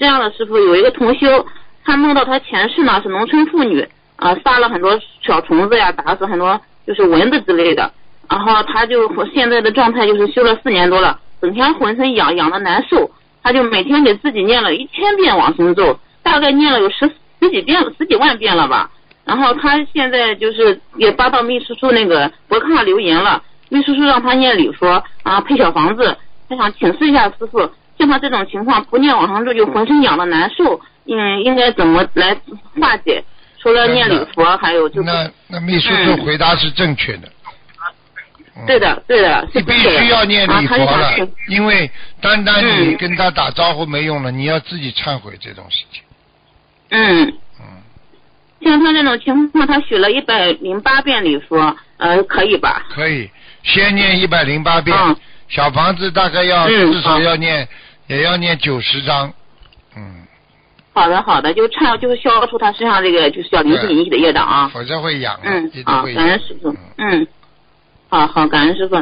这样的，师傅有一个同修，他梦到他前世呢是农村妇女，杀了很多小虫子呀，打死很多就是蚊子之类的，然后他就现在的状态就是修了4年多了，整天浑身痒的难受，他就每天给自己念了1000遍往生咒，大概念了有十几万遍了吧。然后他现在就是也发到秘书处那个博客上留言了，秘书处让他念礼佛配小房子，他想请示一下师傅，像他这种情况不念往生咒就浑身痒的难受，应该怎么来化解？除了念礼佛，还有就是那秘书处回答是正确的。 对的， 你必须要念礼佛了，因为单单你跟他打招呼没用了，你要自己忏悔这种事情。 像他这种情况，他许了108遍礼佛，可以吧？ 可以，先念108遍，小房子大概要至少要念，也要念90章。 好的，就是消除他身上这个就是小灵性引起的业障啊， 否则会痒。 好，感恩师傅。好，感恩师傅。